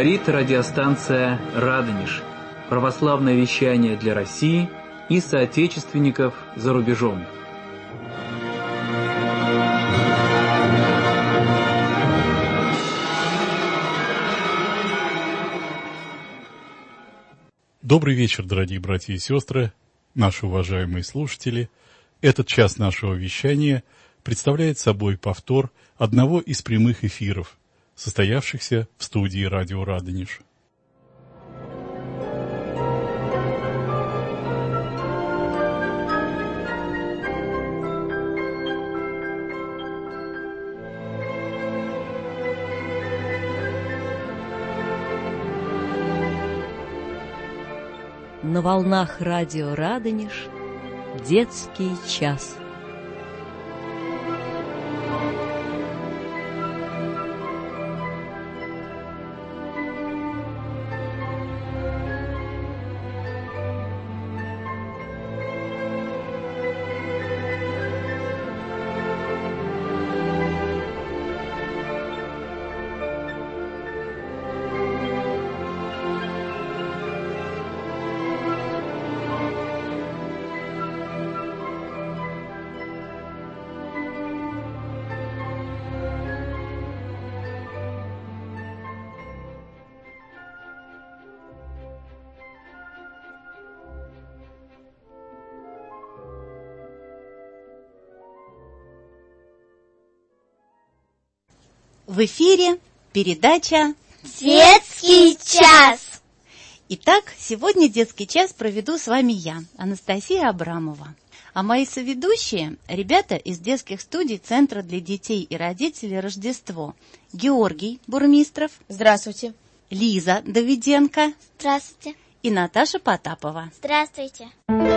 Говорит радиостанция «Радонеж». Православное вещание для России и соотечественников за рубежом. Добрый вечер, дорогие братья и сестры, наши уважаемые слушатели. Этот час нашего вещания представляет собой повтор одного из прямых эфиров, состоявшихся в студии радио «Радонеж». На волнах радио «Радонеж» детский час. В эфире передача «Детский час». Итак, сегодня детский час проведу с вами я, Анастасия Абрамова. А мои соведущие – ребята из детских студий Центра для детей и родителей «Рождество». Георгий Бурмистров. Здравствуйте. Лиза Давиденко. Здравствуйте. И Наташа Потапова. Здравствуйте.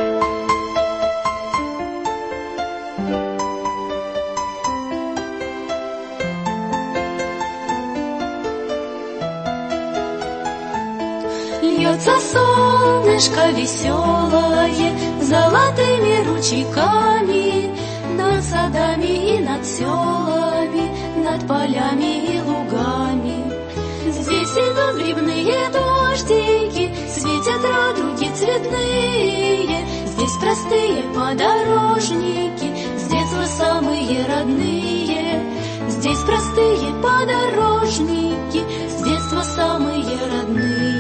Льется солнышко веселое золотыми ручейками над садами и над селами, над полями и лугами. Здесь идут грибные дождики, светят радуги цветные. Здесь простые подорожники, с детства самые родные. Здесь простые подорожники, с детства самые родные.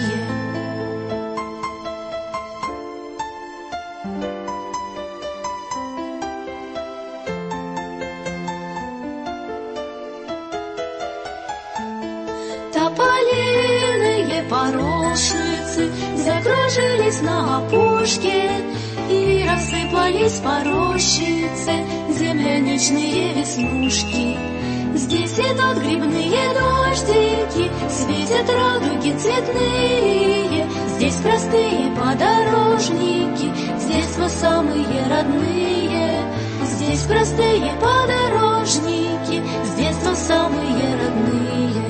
Тополиные порошицы закружились на опушке, и рассыпались по рощице земляничные веснушки. Здесь идут грибные дождики, светят радуги цветные. Здесь простые подорожники, с детства самые родные. Здесь простые подорожники, с детства самые родные.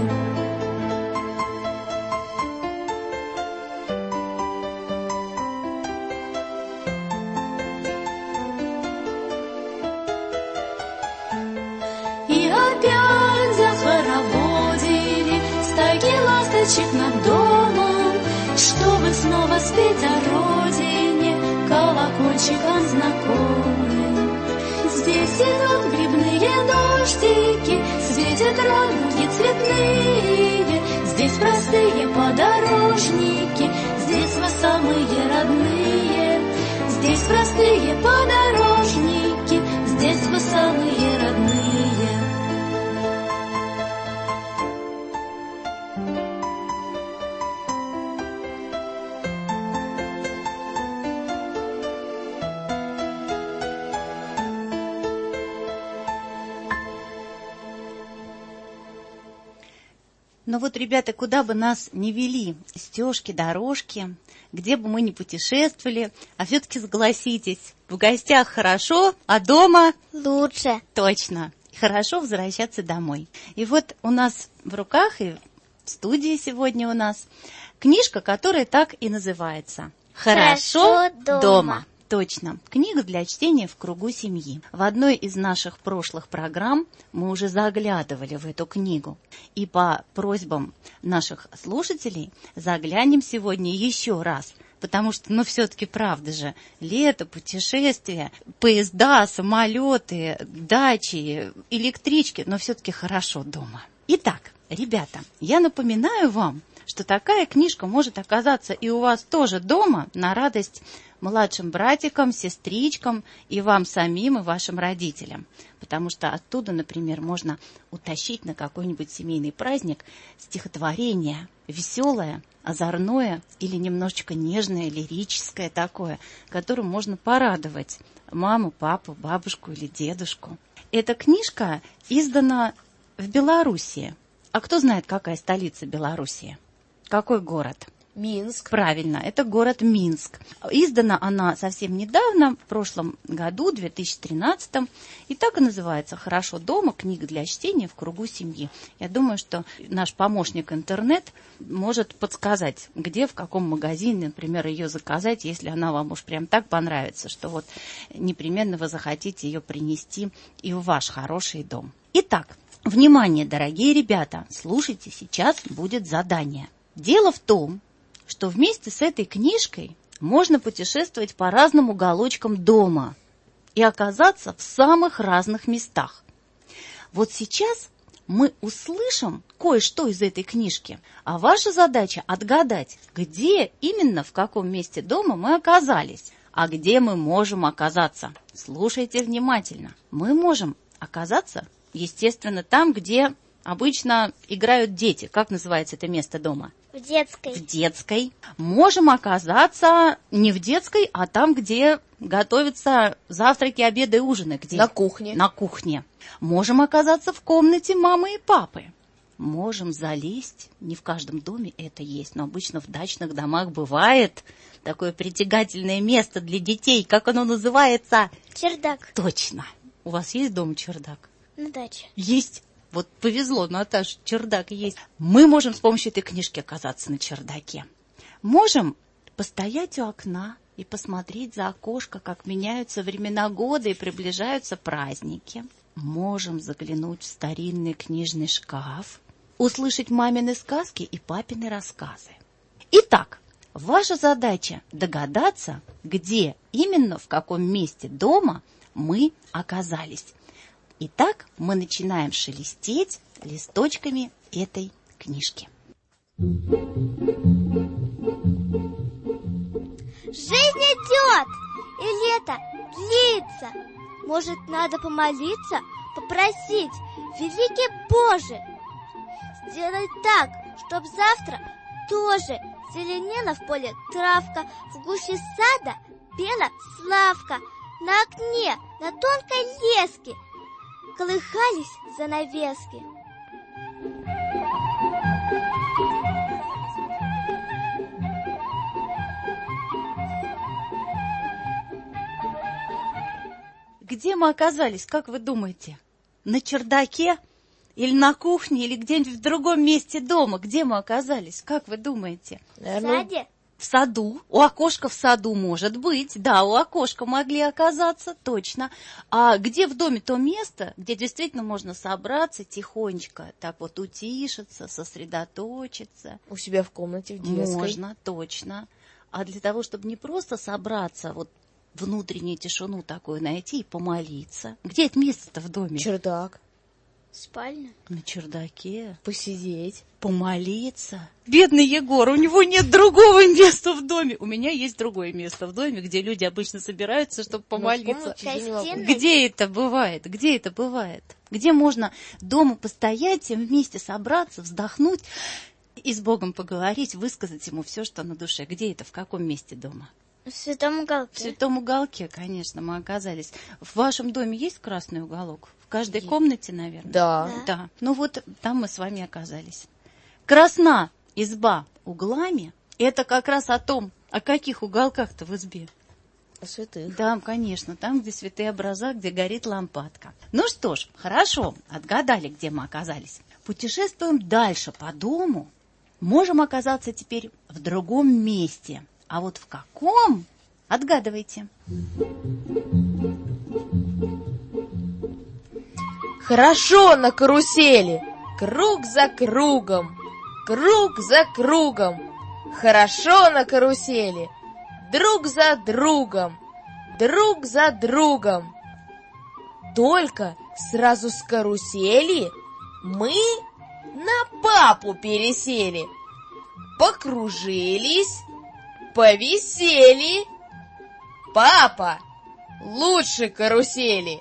Над домом, чтобы снова спеть о родине колокольчиком знакомым. Здесь идут грибные дождики, светят радуги цветные. Здесь простые подорожники, с детства самые родные. Здесь простые подорожники, с детства самые родные. Но вот, ребята, куда бы нас ни вели стежки, дорожки, где бы мы ни путешествовали, а все-таки согласитесь, в гостях хорошо, а дома лучше. Точно. Хорошо возвращаться домой. И вот у нас в руках и в студии сегодня у нас книжка, которая так и называется «Хорошо дома». Точно. Книга для чтения в кругу семьи. В одной из наших прошлых программ мы уже заглядывали в эту книгу. И по просьбам наших слушателей заглянем сегодня еще раз. Потому что, все-таки правда же, лето, путешествия, поезда, самолеты, дачи, электрички, но все-таки хорошо дома. Итак, ребята, я напоминаю вам, что такая книжка может оказаться и у вас тоже дома на радость младшим братикам, сестричкам и вам самим, и вашим родителям. Потому что оттуда, например, можно утащить на какой-нибудь семейный праздник стихотворение веселое, озорное или немножечко нежное, лирическое такое, которым можно порадовать маму, папу, бабушку или дедушку. Эта книжка издана в Белоруссии. А кто знает, какая столица Белоруссии? Какой город? Минск. Правильно, это город Минск. Издана она совсем недавно, в прошлом году, 2013, и так и называется «Хорошо дома. Книга для чтения в кругу семьи». Я думаю, что наш помощник интернет может подсказать, где, в каком магазине, например, ее заказать, если она вам уж прям так понравится, что вот непременно вы захотите ее принести и в ваш хороший дом. Итак, внимание, дорогие ребята, слушайте, сейчас будет задание. Дело в том, что вместе с этой книжкой можно путешествовать по разным уголочкам дома и оказаться в самых разных местах. Вот сейчас мы услышим кое-что из этой книжки, а ваша задача отгадать, где именно, в каком месте дома мы оказались, а где мы можем оказаться. Слушайте внимательно. Мы можем оказаться, естественно, там, где обычно играют дети. Как называется это место дома? В детской. В детской. Можем оказаться не в детской, а там, где готовятся завтраки, обеды и ужины. Где? На кухне. На кухне. Можем оказаться в комнате мамы и папы. Можем залезть, не в каждом доме это есть, но обычно в дачных домах бывает такое притягательное место для детей. Как оно называется? Чердак. Точно. У вас есть дома чердак? На даче. Есть. Вот повезло, Наташа, чердак есть. Мы можем с помощью этой книжки оказаться на чердаке. Можем постоять у окна и посмотреть за окошко, как меняются времена года и приближаются праздники. Можем заглянуть в старинный книжный шкаф, услышать мамины сказки и папины рассказы. Итак, ваша задача догадаться, где именно, в каком месте дома мы оказались. Итак, мы начинаем шелестеть листочками этой книжки. Жизнь идет, и лето длится. Может, надо помолиться, попросить, великий Боже, сделай так, чтоб завтра тоже зеленела в поле травка, в гуще сада пела славка, на окне, на тонкой леске колыхались занавески. Где мы оказались, как вы думаете? На чердаке? Или на кухне? Или где-нибудь в другом месте дома? Где мы оказались, как вы думаете? В саде? В саду. У окошка в саду может быть. Да, у окошка могли оказаться, точно. А где в доме то место, где действительно можно собраться тихонечко, так вот утишиться, сосредоточиться? У себя в комнате, в детской. Можно, точно. А для того, чтобы не просто собраться, вот внутреннюю тишину такую найти и помолиться. Где это место-то в доме? Чердак. Спальня? На чердаке. Посидеть. Помолиться. Бедный Егор, у него нет другого места в доме. У меня есть другое место в доме, где люди обычно собираются, чтобы помолиться. Где это бывает? Где это бывает? Где можно дома постоять, всем вместе собраться, вздохнуть и с Богом поговорить, высказать ему все, что на душе? Где это? В каком месте дома? В святом уголке. В святом уголке, конечно, мы оказались. В вашем доме есть красный уголок? В каждой комнате, наверное? Да. Да. Ну вот там мы с вами оказались. Красна изба углами – это как раз о том, о каких уголках-то в избе. О святых. Да, конечно, там, где святые образа, где горит лампадка. Ну что ж, хорошо, отгадали, где мы оказались. Путешествуем дальше по дому. Можем оказаться теперь в другом месте. А вот в каком, Отгадывайте. Хорошо на карусели, круг за кругом, круг за кругом. Хорошо на карусели, друг за другом, друг за другом. Только сразу с карусели мы на папу пересели. Покружились, повисели. Папа лучше карусели.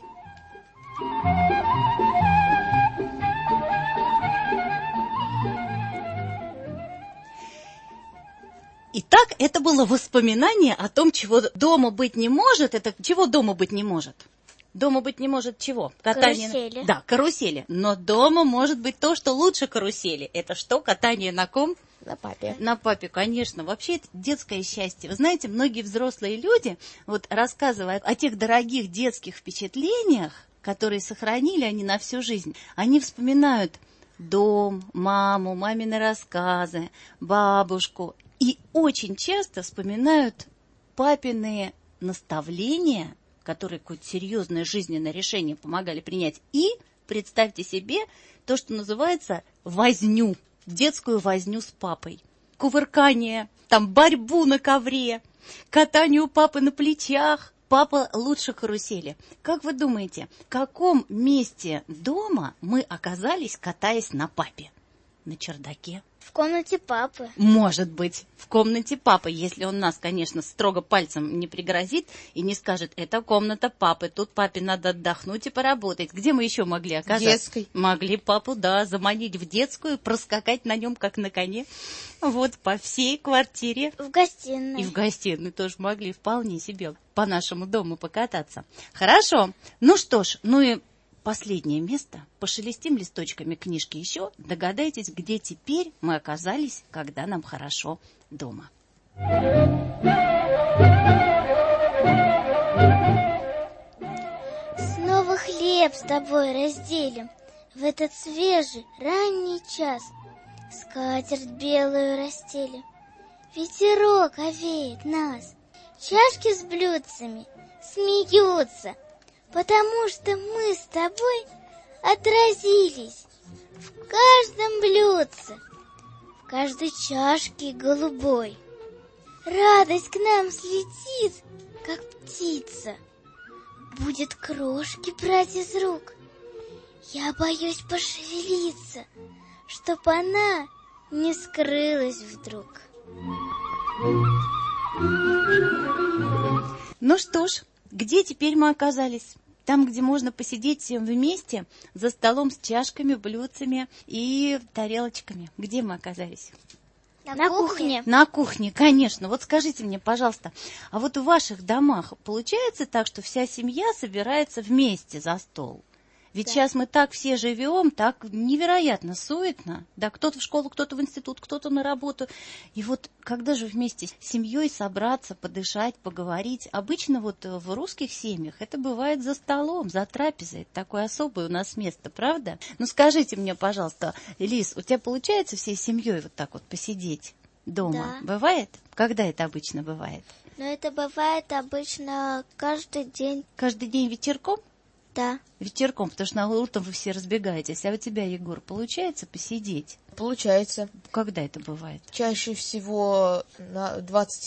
Итак, это было воспоминание о том, чего дома быть не может. Это чего дома быть не может? Дома быть не может чего? Карусели. Да, карусели. Но дома может быть то, что лучше карусели. Это что? Катание на ком? На папе. На папе, конечно. Вообще это детское счастье. Вы знаете, многие взрослые люди, вот рассказывая о тех дорогих детских впечатлениях, которые сохранили они на всю жизнь, они вспоминают дом, маму, мамины рассказы, бабушку. И очень часто вспоминают папины наставления, которые какое-то серьезное жизненное решение помогали принять. И представьте себе то, что называется возню, детскую возню с папой. Кувыркание, там борьбу на ковре, катание у папы на плечах. Папа лучше карусели. Как вы думаете, в каком месте дома мы оказались, катаясь на папе? На чердаке? В комнате папы. Может быть, в комнате папы, если он нас, конечно, строго пальцем не пригрозит и не скажет, это комната папы, тут папе надо отдохнуть и поработать. Где мы еще могли оказаться? В детской. Могли папу, да, заманить в детскую, проскакать на нем, как на коне. Вот, по всей квартире. В гостиной. И в гостиной тоже могли вполне себе по нашему дому покататься. Хорошо. Ну что ж, ну и последнее место. Пошелестим листочками книжки еще. Догадайтесь, где теперь мы оказались, когда нам хорошо дома. Снова хлеб с тобой разделим в этот свежий ранний час. Скатерть белую расстелим, ветерок овеет нас. Чашки с блюдцами смеются, потому что мы с тобой отразились в каждом блюдце, в каждой чашке голубой. Радость к нам слетит, как птица, будет крошки брать из рук. Я боюсь пошевелиться, чтоб она не скрылась вдруг. Ну что ж, где теперь мы оказались? Там, где можно посидеть всем вместе за столом с чашками, блюдцами и тарелочками. Где мы оказались? На кухне. На кухне, конечно. Вот скажите мне, пожалуйста, а вот в ваших домах получается так, что вся семья собирается вместе за стол? Ведь сейчас мы так все живем, так невероятно суетно. Да, кто-то в школу, кто-то в институт, кто-то на работу. И вот когда же вместе с семьей собраться, подышать, поговорить? Обычно вот в русских семьях это бывает за столом, за трапезой. Это такое особое у нас место, правда? Ну скажите мне, пожалуйста, Лиз, у тебя получается всей семьей вот так вот посидеть дома? Да. Бывает? Когда это обычно бывает? Но это бывает обычно каждый день. Каждый день вечерком? Да. Вечерком, потому что на утром вы все разбегаетесь. А у тебя, Егор, получается посидеть? Получается. Когда это бывает? Чаще всего на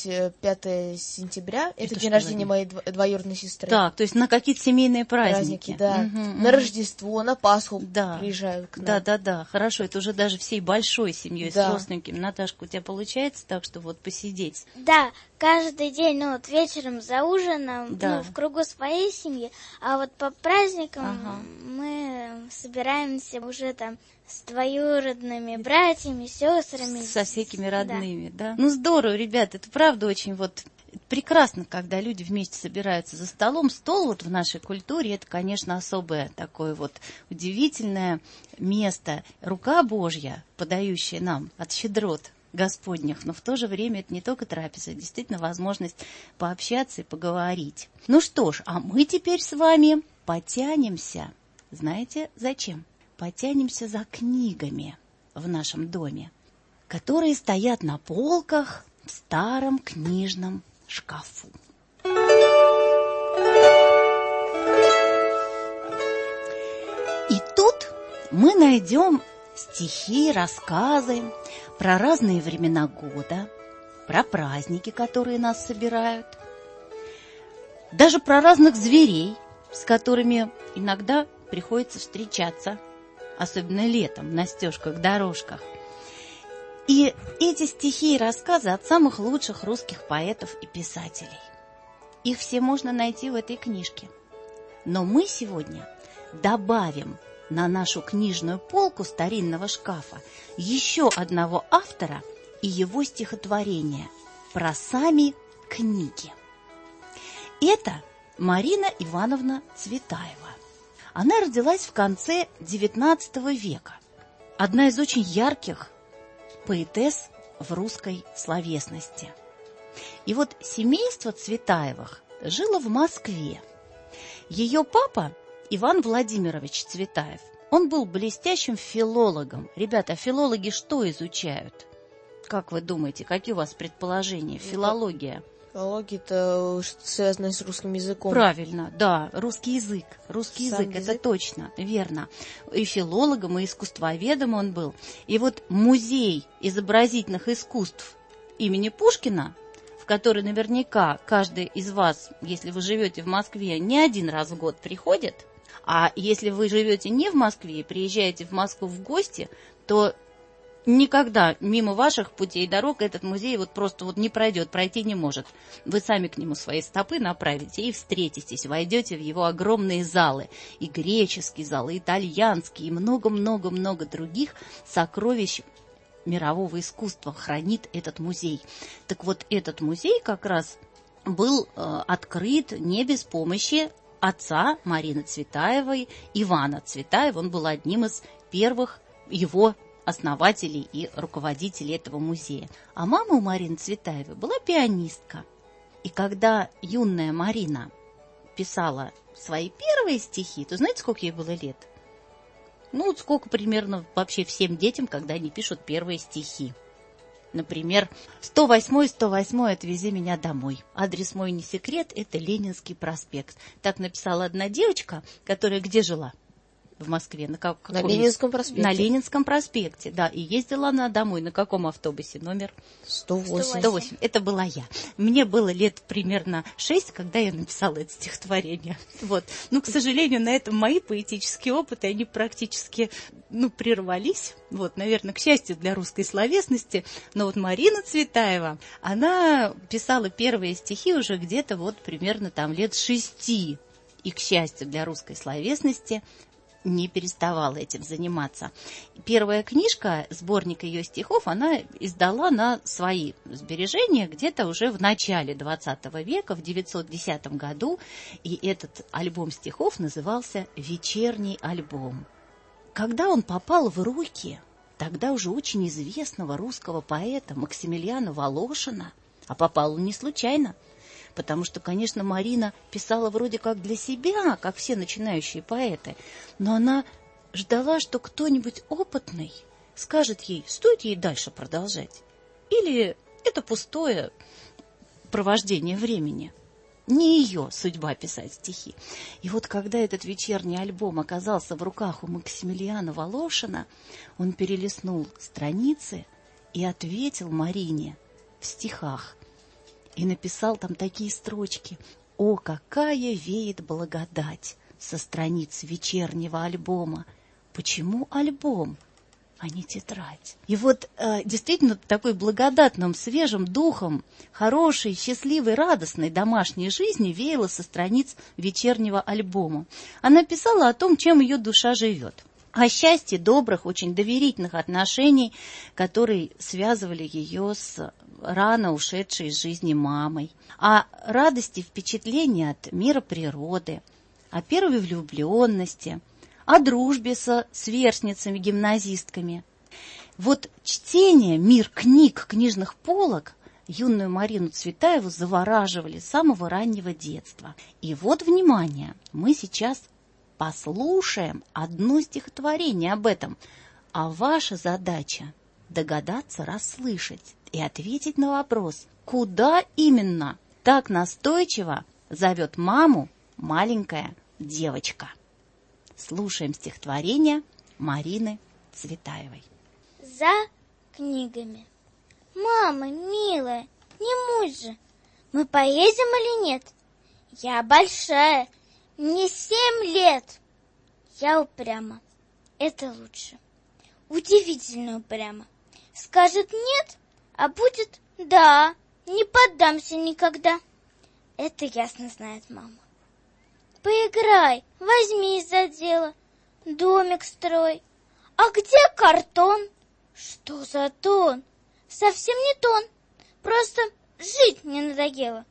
25 сентября. Это день что рождения за моей двоюродной сестры. Так, то есть на какие-то семейные праздники. Да. Мгм, На Рождество, на Пасху Да. приезжают к нам. Да, хорошо, это уже даже всей большой семьей, Да. с родственниками. Наташка, у тебя получается так, что вот посидеть? Да, каждый день, ну вот вечером за ужином, Да. ну, в кругу своей семьи, а вот по праздникам Ага. мы собираемся уже там с двоюродными братьями, сестрами. Со всякими родными, да? Ну, здорово, ребят, это правда очень вот прекрасно, когда люди вместе собираются за столом. Стол вот в нашей культуре, это, конечно, особое такое вот удивительное место. Рука Божья, подающая нам от щедрот Господних, но в то же время это не только трапеза, действительно возможность пообщаться и поговорить. Ну что ж, а мы теперь с вами потянемся. Знаете, зачем? Потянемся за книгами в нашем доме, которые стоят на полках в старом книжном шкафу. тут мы найдем стихи, рассказы про разные времена года, про праздники, которые нас собирают, даже про разных зверей, с которыми иногда приходится встречаться, особенно летом на стежках-дорожках. И эти стихи и рассказы от самых лучших русских поэтов и писателей. Их все можно найти в этой книжке. Но мы сегодня добавим на нашу книжную полку старинного шкафа еще одного автора и его стихотворение про сами книги. Это Марина Ивановна Цветаева. Она родилась в конце XIX века. Одна из очень ярких поэтесс в русской словесности. И вот семейство Цветаевых жило в Москве. Ее папа Иван Владимирович Цветаев, он был блестящим филологом. Ребята, филологи что изучают? Как вы думаете, какие у вас предположения? Филология. Филология — это что-то связанное с русским языком. Правильно, да, русский язык. Русский язык, это точно, верно. И филологом, и искусствоведом он был. И вот музей изобразительных искусств имени Пушкина, в который наверняка каждый из вас, если вы живете в Москве, не один раз в год приходит, а если вы живете не в Москве и приезжаете в Москву в гости, то никогда мимо ваших путей и дорог этот музей вот просто вот не пройдет, пройти не может. Вы сами к нему свои стопы направите и встретитесь, войдете в его огромные залы. И греческий зал, и итальянский, и много-много-много других сокровищ мирового искусства хранит этот музей. Так вот, этот музей как раз был открыт не без помощи отца Марины Цветаевой, Ивана Цветаева. Он был одним из первых его основателей и руководителей этого музея. А мама у Марины Цветаевой была пианистка. И когда юная Марина писала свои первые стихи, то знаете, сколько ей было лет? Ну, вот сколько примерно вообще всем детям, когда они пишут первые стихи. Например, 108-й, отвези меня домой. Адрес мой не секрет, это Ленинский проспект. Так написала одна девочка, которая где жила? В Москве. На Ленинском проспекте. На Ленинском проспекте, да. И ездила она домой. На каком автобусе? Номер? 108. Это была я. Мне было лет примерно 6, когда я написала это стихотворение. Вот. Ну, к сожалению, на этом мои поэтические опыты, они практически, прервались. Вот, наверное, к счастью для русской словесности. Но вот Марина Цветаева, она писала первые стихи уже где-то вот примерно там лет 6. И, к счастью для русской словесности, не переставала этим заниматься. Первая книжка, сборник ее стихов, она издала на свои сбережения где-то уже в начале 20 века, в 910 году. И этот альбом стихов назывался «Вечерний альбом». Когда он попал в руки тогда уже очень известного русского поэта Максимилиана Волошина, а попал он не случайно, потому что, конечно, Марина писала вроде как для себя, как все начинающие поэты, но она ждала, что кто-нибудь опытный скажет ей, стоит ей дальше продолжать, или это пустое провождение времени. Не ее судьба писать стихи. И вот когда этот вечерний альбом оказался в руках у Максимилиана Волошина, он перелистнул страницы и ответил Марине в стихах. И написал там такие строчки: «О, какая веет благодать со страниц вечернего альбома! Почему альбом, а не тетрадь?» И вот действительно такой благодатным, свежим духом хорошей, счастливой, радостной домашней жизни веяло со страниц вечернего альбома. Она писала о том, чем ее душа живет. О счастье добрых, очень доверительных отношений, которые связывали ее с рано ушедшей из жизни мамой, о радости впечатлений от мира природы, о первой влюбленности, о дружбе со сверстницами-гимназистками. Вот чтение, мир книг, книжных полок юную Марину Цветаеву завораживали с самого раннего детства. И вот, внимание, мы сейчас послушаем одно стихотворение об этом, а ваша задача догадаться расслышать и ответить на вопрос, куда именно так настойчиво зовет маму маленькая девочка. Слушаем стихотворение Марины Цветаевой. За книгами. Мама, милая, не муть же. Мы поедем или нет? Я большая, мне 7 лет. Я упряма. Это лучше. Удивительно упряма. Скажет нет, а будет да. Не поддамся никогда. Это ясно знает мама. Поиграй, возьмись за дело, домик строй. А где картон? Что за тон? Совсем не тон. Просто жить мне надоело.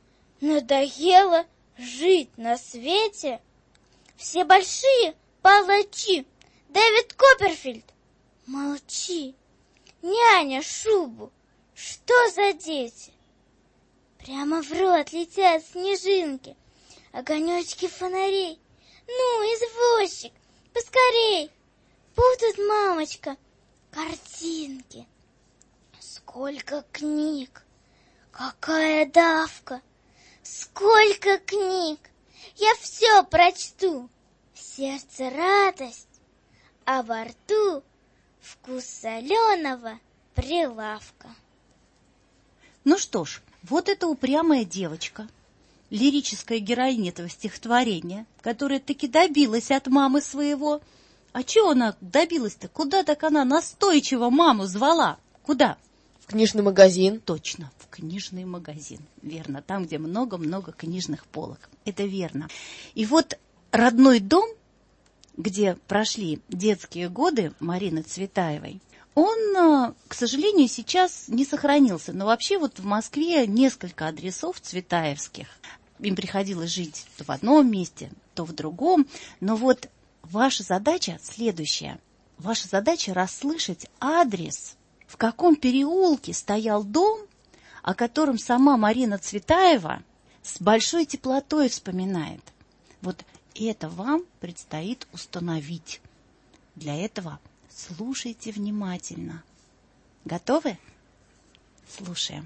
Надоело жить на свете? Все большие палачи. Дэвид Копперфильд. Молчи. Няня, шубу. Что за дети? Прямо в рот летят снежинки, огонечки фонарей. Ну, извозчик, поскорей. Будут, мамочка, картинки. Сколько книг, какая давка. Сколько книг, я все прочту. В сердце радость, а во рту вкус соленого прилавка. Ну что ж, вот эта упрямая девочка, лирическая героиня этого стихотворения, которая таки добилась от мамы своего. А чего она добилась-то? Куда так она настойчиво маму звала? Куда? В книжный магазин. Точно, в книжный магазин. Верно, там, где много-много книжных полок. Это верно. И вот родной дом, где прошли детские годы Марины Цветаевой, он, к сожалению, сейчас не сохранился. Но вообще вот в Москве несколько адресов цветаевских. Им приходилось жить то в одном месте, то в другом. Но вот ваша задача следующая. Ваша задача расслышать адрес, в каком переулке стоял дом, о котором сама Марина Цветаева с большой теплотой вспоминает. Вот это вам предстоит установить. Для этого слушайте внимательно. Готовы? Слушаем.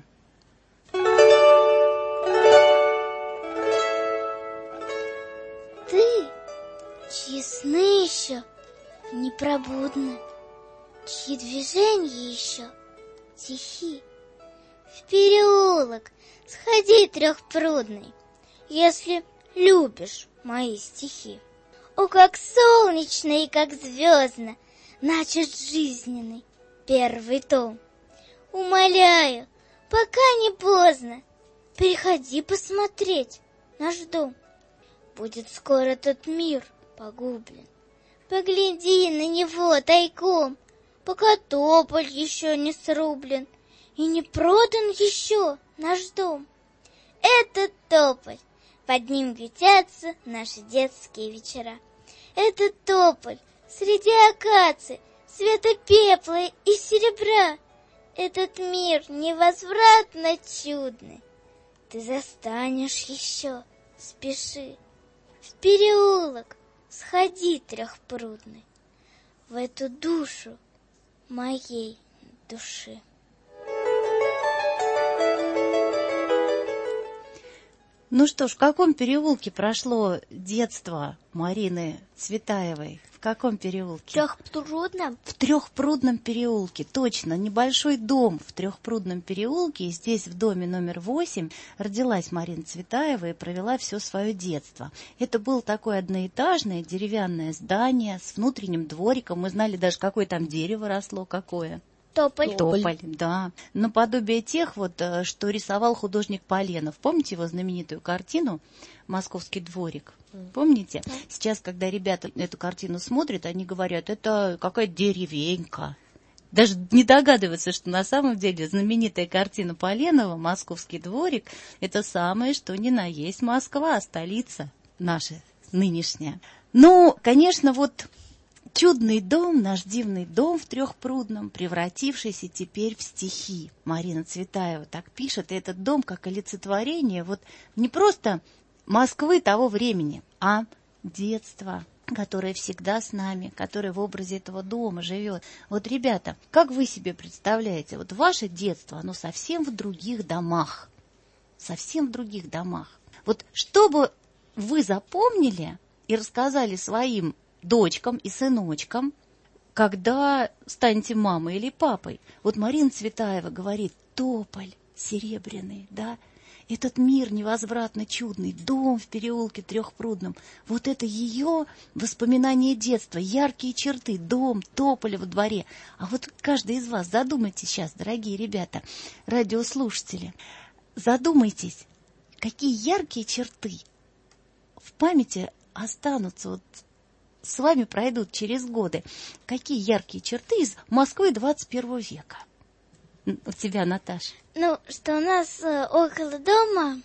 Ты, чьи сны еще непробудны, чьи движения еще тихи, в переулок сходи трехпрудный, если любишь мои стихи. О, как солнечно и как звездно начат жизненный первый том. Умоляю, пока не поздно, приходи посмотреть наш дом. Будет скоро тот мир погублен. Погляди на него тайком, пока тополь еще не срублен и не продан еще наш дом. Этот тополь, под ним ютятся наши детские вечера. Этот тополь среди акаций, цвета пепла и серебра. Этот мир невозвратно чудный. Ты застанешь еще, спеши. В переулок сходи трехпрудный, в эту душу моей души. Ну что ж, в каком переулке прошло детство Марины Цветаевой? В каком переулке? Трехпрудном? В Трехпрудном переулке, точно. Небольшой дом в Трехпрудном переулке. И здесь, в доме номер 8, родилась Марина Цветаева и провела все свое детство. Это было такое одноэтажное деревянное здание с внутренним двориком. Мы знали даже, какое там дерево росло, какое. Тополь. Тополь, да. Наподобие тех, вот, что рисовал художник Поленов. Помните его знаменитую картину «Московский дворик»? Помните? Сейчас, когда ребята эту картину смотрят, они говорят, это какая-то деревенька. Даже не догадываются, что на самом деле знаменитая картина Поленова «Московский дворик» — это самое, что ни на есть Москва, столица наша нынешняя. Ну, конечно, вот... Чудный дом, наш дивный дом в Трехпрудном, превратившийся теперь в стихи. Марина Цветаева так пишет, и этот дом как олицетворение вот не просто Москвы того времени, а детства, которое всегда с нами, которое в образе этого дома живет. Вот, ребята, как вы себе представляете, вот ваше детство, оно совсем в других домах, совсем в других домах. Вот что бы вы запомнили и рассказали своим дочкам и сыночкам, когда станете мамой или папой. Вот Марина Цветаева говорит: тополь серебряный, да, этот мир невозвратно чудный, дом в переулке Трехпрудном. Вот это ее воспоминания детства, яркие черты, дом, тополя во дворе. А вот каждый из вас, задумайтесь сейчас, дорогие ребята, радиослушатели, задумайтесь, какие яркие черты в памяти останутся, вот с вами пройдут через годы. Какие яркие черты из Москвы 21 века? У тебя, Наташа? Ну, что у нас около дома,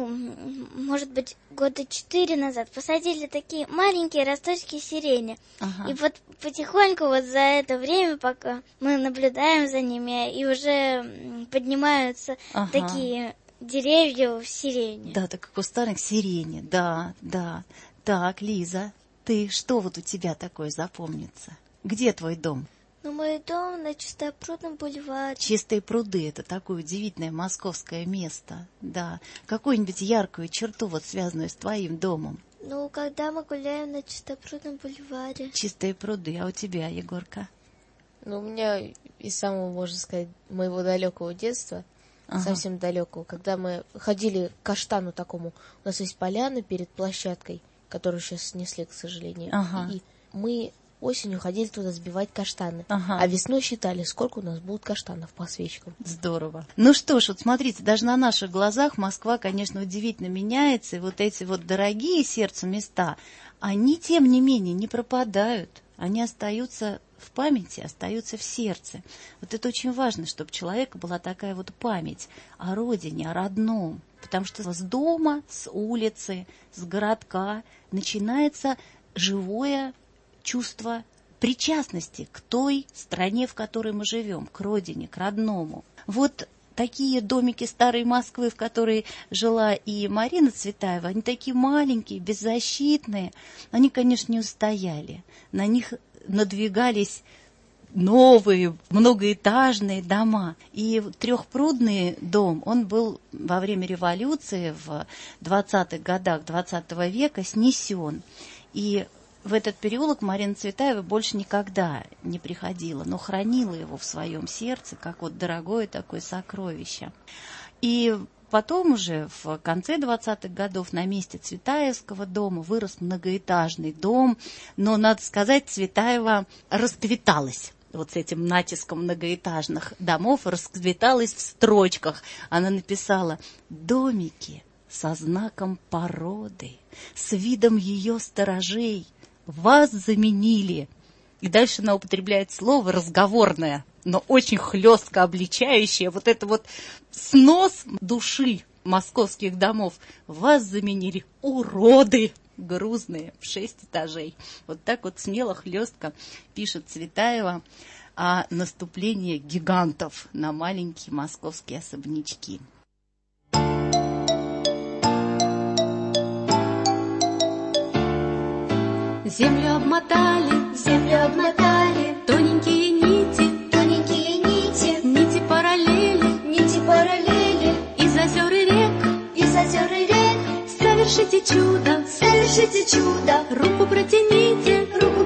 может быть, 4 года назад посадили такие маленькие росточки сирени. Ага. И вот потихоньку вот за это время, пока мы наблюдаем за ними, и уже поднимаются такие деревья в сирени. Да, так кустарник сирени, да. Так, Лиза, ты что вот у тебя такое запомнится? Где твой дом? Мой дом на Чистопрудном бульваре. Чистые пруды — это такое удивительное московское место, да. Какую-нибудь яркую черту, вот связанную с твоим домом? Когда мы гуляем на Чистопрудном бульваре. Чистые пруды. А у тебя, Егорка? У меня из самого, можно сказать, моего далекого детства, совсем далекого, когда мы ходили к каштану такому. У нас есть поляна перед площадкой, которую сейчас снесли, к сожалению. И мы осенью ходили туда сбивать каштаны. А весной считали, сколько у нас будет каштанов по свечкам. Здорово. Ну что ж, вот смотрите, даже на наших глазах Москва, конечно, удивительно меняется. И вот эти вот дорогие сердцу места, они, тем не менее, не пропадают. Они остаются в памяти, остаются в сердце. Вот это очень важно, чтобы у человека была такая вот память о родине, о родном. Потому что с дома, с улицы, с городка начинается живое чувство причастности к той стране, в которой мы живем, к родине, к родному. Вот такие домики старой Москвы, в которой жила и Марина Цветаева, они такие маленькие, беззащитные. Они, конечно, не устояли. На них надвигались новые многоэтажные дома. И Трехпрудный дом, он был во время революции в 20-х годах 20 века снесен. И в этот переулок Марина Цветаева больше никогда не приходила, но хранила его в своем сердце, как вот дорогое такое сокровище. И потом уже в конце 20-х годов на месте Цветаевского дома вырос многоэтажный дом, но, надо сказать, Цветаева расцветалась. Вот с этим натиском многоэтажных домов расцветалась в строчках. Она написала: «Домики со знаком породы, с видом ее сторожей, вас заменили». И дальше она употребляет слово разговорное, но очень хлестко обличающее вот это вот снос души московских домов. Вас заменили уроды грузные в 6 этажей. Вот так вот смело, хлестко пишет Цветаева о наступлении гигантов на маленькие московские особнячки. Землю обмотали, тоненькие нити, нити параллели, из озер и рек, совершите чудо, руку протяните,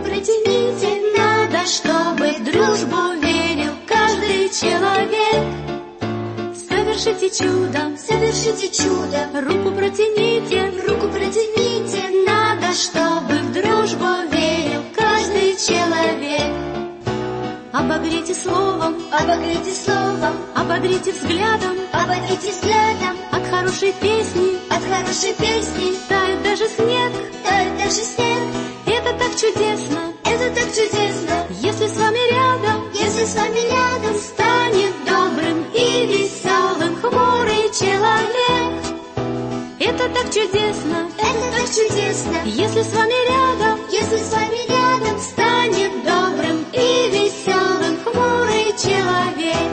надо, чтобы в дружбу верил каждый человек. Совершите чудо, руку протяните, надо, чтобы в дружбу верил каждый человек. Обогрейте словом, ободрите взглядом, от хорошей песни, тает даже снег, это так чудесно, если с вами рядом, станет добрым и веселым хмурый человек. Это так чудесно, если с вами рядом, станет добрым и веселым хмурый человек.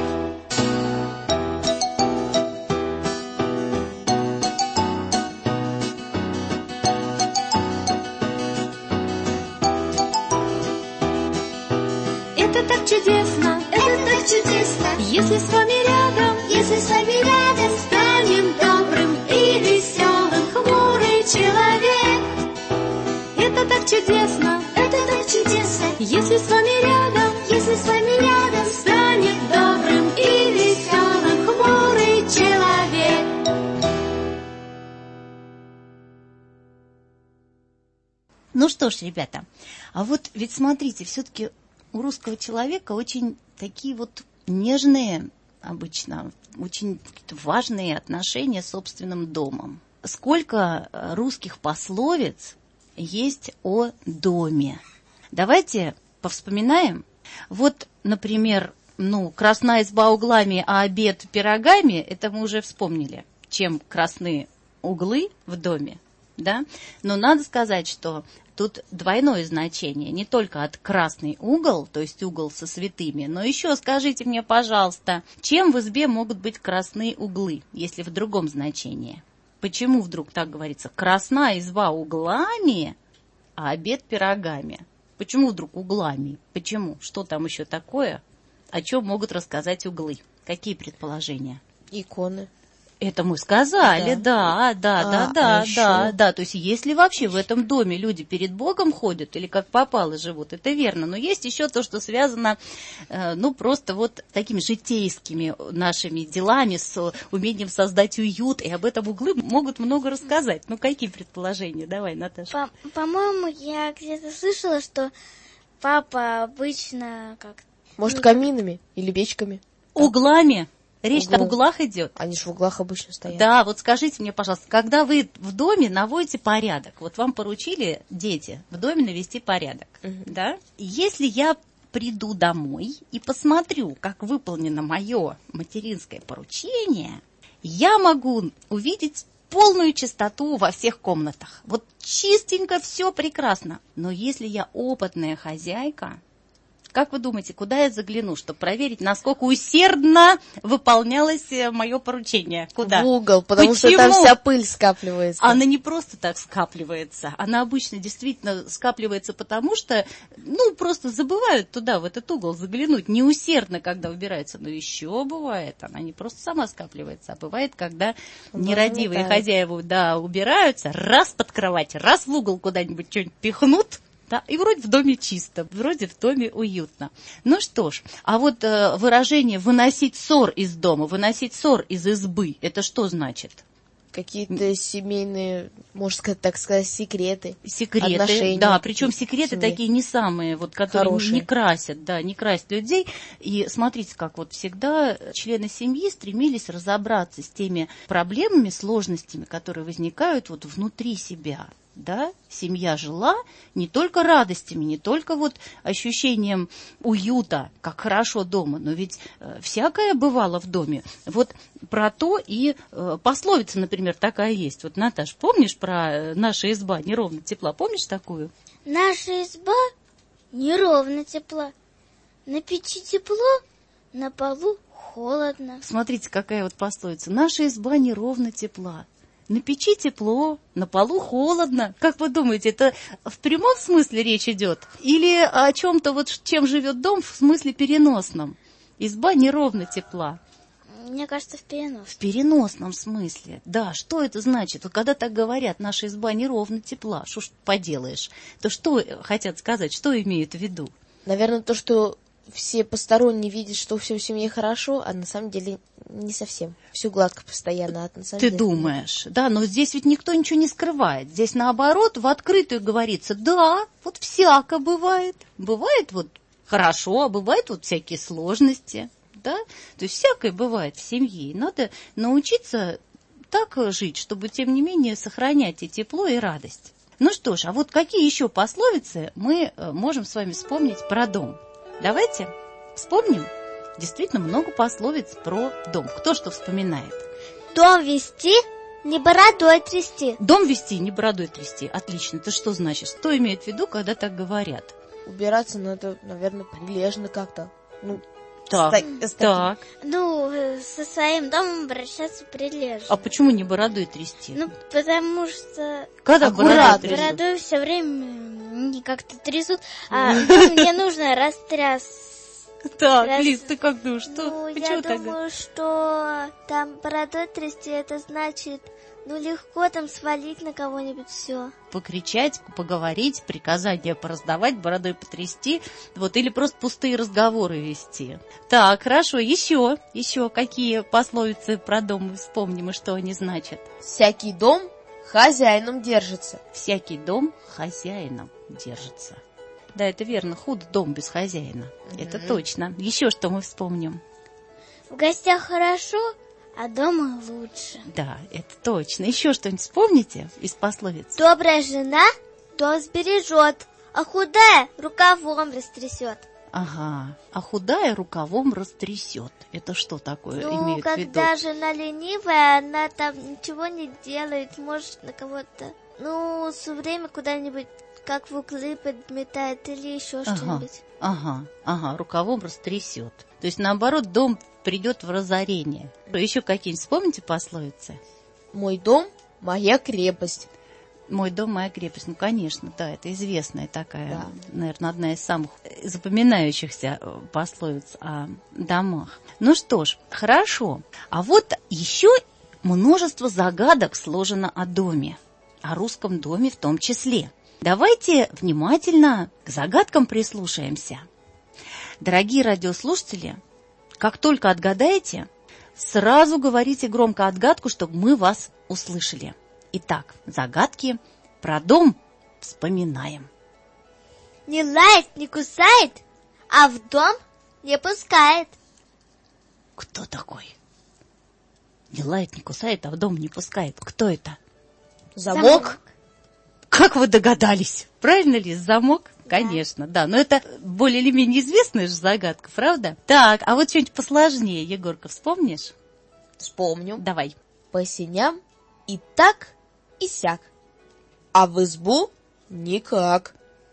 Это так чудесно, если с вами рядом, станем добрым и веселым хмурый человек. Это так чудесно, Если с вами рядом, если с вами рядом, станет добрым и веселым хмурый человек. Ну что ж, ребята, а вот ведь смотрите, все-таки у русского человека очень такие вот нежные, обычно, очень важные отношения с собственным домом. Сколько русских пословиц есть о доме? Давайте повспоминаем. Вот, например, красна изба углами, а обед пирогами, это мы уже вспомнили, чем красны углы в доме, да? Но надо сказать, что тут двойное значение, не только от красный угол, то есть угол со святыми, но еще скажите мне, пожалуйста, чем в избе могут быть красные углы, если в другом значении? Почему вдруг так говорится? Красна изба углами, а обед пирогами. Почему вдруг углами? Почему? Что там еще такое? О чем могут рассказать углы? Какие предположения? Иконы. Это мы сказали, да. То есть если вообще в этом доме люди перед Богом ходят или как попало живут, это верно. Но есть еще то, что связано, просто вот такими житейскими нашими делами, с умением создать уют. И об этом углы могут много рассказать. Какие предположения? Давай, Наташа. По-моему, я где-то слышала, что папа обычно Может, каминами или печками? Углами. Речь-то об углах идет. Они же в углах обычно стоят. Да, вот скажите мне, пожалуйста, когда вы в доме наводите порядок, вот вам поручили дети в доме навести порядок, да? Если я приду домой и посмотрю, как выполнено мое материнское поручение, я могу увидеть полную чистоту во всех комнатах. Вот чистенько, все прекрасно. Но если я опытная хозяйка, как вы думаете, куда я загляну, чтобы проверить, насколько усердно выполнялось мое поручение? Куда? В угол, потому что там вся пыль скапливается. Она не просто так скапливается. Она обычно действительно скапливается, потому что, просто забывают туда, в этот угол заглянуть. Неусердно, когда убираются. Но еще бывает, она не просто сама скапливается, а бывает, когда нерадивые хозяева, убираются, раз под кровать, раз в угол куда-нибудь что-нибудь пихнут. Да, и вроде в доме чисто, вроде в доме уютно. Ну что ж, а вот выражение «выносить ссор из дома», «выносить ссор из избы» – это что значит? Какие-то семейные, можно так сказать, секреты. Секреты, отношения. Да, причем секреты такие не самые, которые не красят людей. И смотрите, как вот всегда члены семьи стремились разобраться с теми проблемами, сложностями, которые возникают вот внутри себя. Да, семья жила не только радостями, не только вот ощущением уюта, как хорошо дома, но ведь всякое бывало в доме. Вот про то и пословица, например, такая есть. Вот, Наташ, помнишь про «наша изба неровно тепла»? Помнишь такую? Наша изба неровно тепла. На печи тепло, на полу холодно. Смотрите, какая вот пословица. «Наша изба неровно тепла». На печи тепло, на полу холодно. Как вы думаете, это в прямом смысле речь идет? Или о чем-то, вот чем живет дом, в смысле переносном? Изба неровно тепла. Мне кажется, в переносном. В переносном смысле, да. Что это значит? Вот когда так говорят, наша изба неровно тепла, что ж поделаешь? То что хотят сказать, что имеют в виду? Наверное, то, что все посторонние видят, что все в семье хорошо, а на самом деле не совсем. Все гладко постоянно, а на самом деле... Ты думаешь, да, но здесь ведь никто ничего не скрывает. Здесь, наоборот, в открытую говорится, да, вот всяко бывает. Бывает вот хорошо, а бывает вот всякие сложности, да. То есть всякое бывает в семье. И надо научиться так жить, чтобы, тем не менее, сохранять и тепло, и радость. Ну что ж, а вот какие еще пословицы мы можем с вами вспомнить про дом? Давайте вспомним. Действительно много пословиц про дом. Кто что вспоминает? Дом вести, не бородой трясти. Дом вести, не бородой трясти. Отлично. Это что значит? Что имеют в виду, когда так говорят? Убираться надо, наверное, прилежно как-то. Так. Со своим домом обращаться прилежно. А почему не бородой трясти? Потому что... Когда бородой все время как-то трясут, а мне нужно Так, Лиз, ты как думаешь, что? Ну, Почему я так? думаю, что там бородой трясти, это значит, легко там свалить на кого-нибудь все. Покричать, поговорить, приказания пораздавать, бородой потрясти, или просто пустые разговоры вести. Так, хорошо, еще какие пословицы про дом вспомним и что они значат? Всякий дом хозяином держится. Всякий дом хозяином держится. Да, это верно, худ дом без хозяина. Это точно. Еще что мы вспомним? В гостях хорошо, а дома лучше. Да, это точно. Еще что-нибудь вспомните из пословиц? Добрая жена дом сбережет, а худая рукавом растрясет. Ага, а худая рукавом растрясет. Это что такое имеет в виду? Когда жена ленивая, она там ничего не делает, может на кого-то, все время куда-нибудь как в углы подметает или еще что-нибудь. Ага, рукавом растрясет. То есть, наоборот, дом придет в разорение. Еще какие-нибудь вспомните пословицы? Мой дом – моя крепость. Мой дом, моя крепость. Ну, конечно, да, это известная такая, наверное, одна из самых запоминающихся пословиц о домах. Ну что ж, хорошо. А вот еще множество загадок сложено о доме, о русском доме в том числе. Давайте внимательно к загадкам прислушаемся. Дорогие радиослушатели, как только отгадаете, сразу говорите громко отгадку, чтобы мы вас услышали. Итак, загадки про дом вспоминаем. Не лает, не кусает, а в дом не пускает. Кто такой? Не лает, не кусает, а в дом не пускает. Кто это? Замок. Как вы догадались? Правильно ли? Замок? Конечно, да. Но это более или менее известная же загадка, правда? Так, а вот что-нибудь посложнее, Егорка, вспомнишь? Вспомню. Давай. По сеням и так, и сяк, а в избу никак.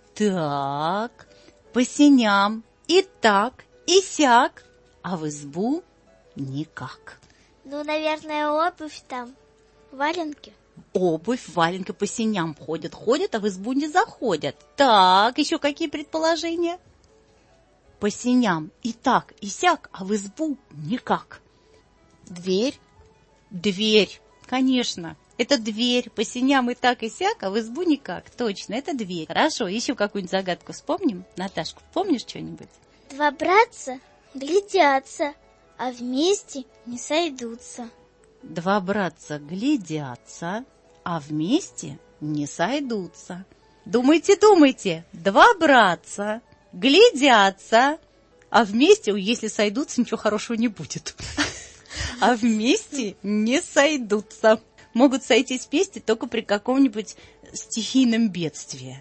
Так, по сеням и так, и сяк, а в избу никак. Наверное, обувь там, валенки. Обувь, валенки по сеням ходят, а в избу не заходят. Так, еще какие предположения? По сеням и так, и сяк, а в избу никак. Дверь. Дверь, конечно. Это дверь, по сеням и так, и сяк, а в избу никак. Точно, это дверь. Хорошо, еще какую-нибудь загадку вспомним? Наташка, помнишь что-нибудь? Два братца глядятся, а вместе не сойдутся. Два братца глядятся, а вместе не сойдутся. Думайте. Два братца глядятся, а вместе, если сойдутся, ничего хорошего не будет. А вместе не сойдутся. Могут сойтись вместе только при каком-нибудь стихийном бедствии.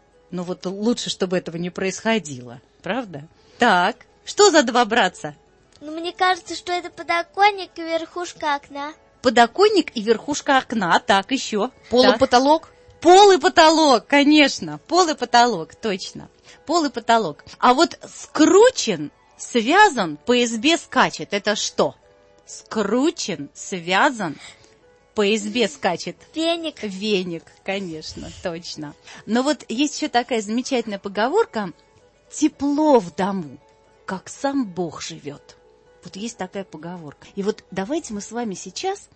Лучше, чтобы этого не происходило, правда? Так, что за два братца? Мне кажется, что это подоконник и верхушка окна. Подоконник и верхушка окна. Так, еще. Пол и потолок. Пол и потолок, конечно. Пол и потолок, точно. Пол и потолок. А вот скручен, связан, по избе скачет. Это что? Скручен, связан, по избе скачет. Веник. Веник, конечно, точно. Но есть еще такая замечательная поговорка. Тепло в дому, как сам Бог живет. Есть такая поговорка. И давайте мы с вами сейчас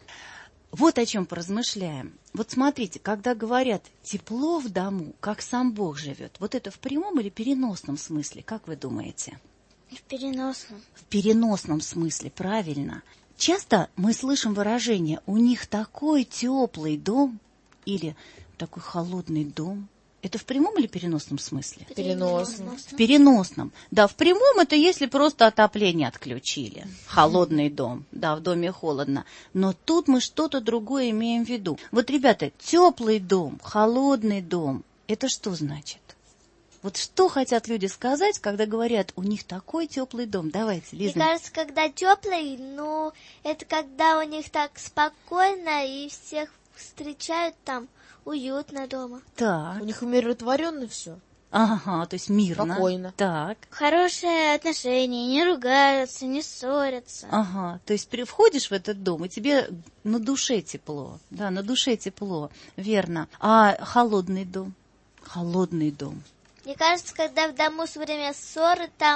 о чем поразмышляем. Смотрите, когда говорят «тепло в дому, как сам Бог живет», это в прямом или переносном смысле, как вы думаете? В переносном. В переносном смысле, правильно. Часто мы слышим выражение «у них такой теплый дом» или «такой холодный дом». Это в прямом или переносном смысле? Переносном. В переносном. Да, в прямом это если просто отопление отключили. Холодный дом. Да, в доме холодно. Но тут мы что-то другое имеем в виду. Ребята, теплый дом, холодный дом. Это что значит? Что хотят люди сказать, когда говорят, у них такой теплый дом? Давайте, Лиза. Мне кажется, когда теплый, это когда у них так спокойно и всех встречают там. Уютно дома. Так. У них умиротворенно все. Ага, то есть мирно. Спокойно. Так. Хорошие отношения, не ругаются, не ссорятся. Ага, то есть входишь в этот дом, и тебе на душе тепло. Да, на душе тепло, верно. А холодный дом? Холодный дом. Мне кажется, когда в дому все время ссоры, там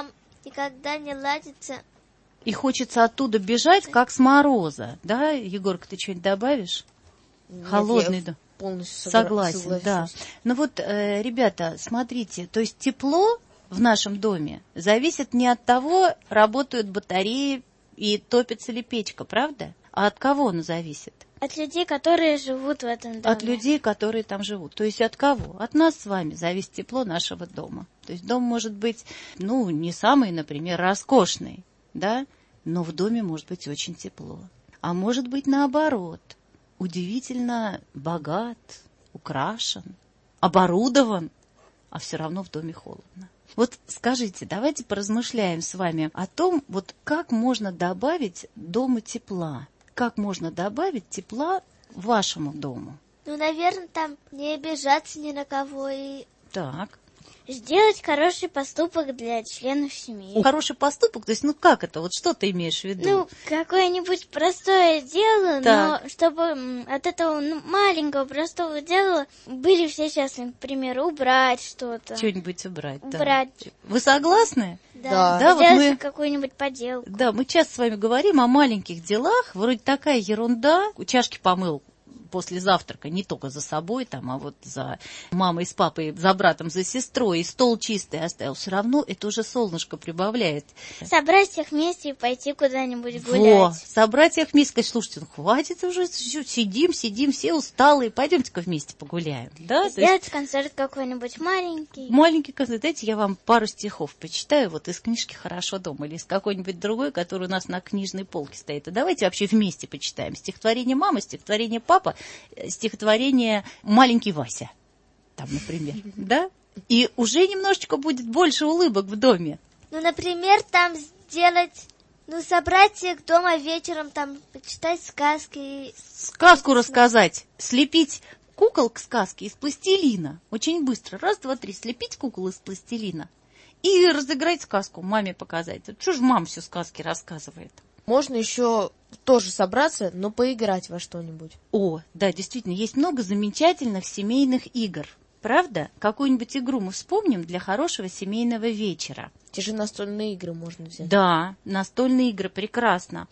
и когда не ладится... И хочется оттуда бежать, как с мороза. Да, Егорка, ты что-нибудь добавишь? Нет, Холодный, я да. полностью Согласен, да. Ну вот, ребята, смотрите, то есть тепло в нашем доме зависит не от того, работают батареи и топится ли печка, правда? А от кого оно зависит? От людей, которые живут в этом доме. От людей, которые там живут. То есть от кого? От нас с вами зависит тепло нашего дома. То есть дом может быть, ну, не самый, например, роскошный, да, но в доме может быть очень тепло. А может быть наоборот, удивительно богат, украшен, оборудован, а все равно в доме холодно. Вот скажите, давайте поразмышляем с вами о том, вот как можно добавить дому тепла. Как можно добавить тепла вашему дому? Ну, наверное, там не обижаться ни на кого и Так. сделать хороший поступок для членов семьи. Хороший поступок, то есть, ну как это? Вот что ты имеешь в виду? Ну, какое-нибудь простое дело, Так. но чтобы от этого маленького простого дела были все счастливы. К примеру, убрать что-то. Что-нибудь убрать. Да. Убрать. Вы согласны? Да, Да, вот сделать мы- какую-нибудь поделку. Да, мы часто с вами говорим о маленьких делах, вроде такая ерунда. Чашки помыл после завтрака не только за собой, там, а вот за мамой с папой, за братом, за сестрой, и стол чистый оставил. Все равно это уже солнышко прибавляет. Собрать всех вместе и пойти куда-нибудь Во, гулять. собрать их вместе, сказать, слушайте, ну хватит уже, сидим, все усталые, пойдемте-ка вместе погуляем. Да? То есть Сделать концерт какой-нибудь маленький. маленький концерт. Дайте я вам пару стихов почитаю, вот из книжки «Хорошо дома» или из какой-нибудь другой, который у нас на книжной полке стоит. И давайте вообще вместе почитаем. Стихотворение мамы, стихотворение папа, стихотворение «Маленький Вася». Там, например. Да? И уже немножечко будет больше улыбок в доме. Ну, например, там сделать... Ну, собрать всех дома вечером, там, почитать сказки. Сказку рассказать, слепить кукол к сказке из пластилина. Очень быстро. Раз, два, три. Слепить кукол из пластилина. И разыграть сказку, маме показать. Что же мама все сказки рассказывает? Можно еще тоже собраться, но поиграть во что-нибудь. О, да, действительно, есть много замечательных семейных игр. Правда? Какую-нибудь игру мы вспомним для хорошего семейного вечера. Те же настольные игры можно взять. Да, настольные игры, прекрасно.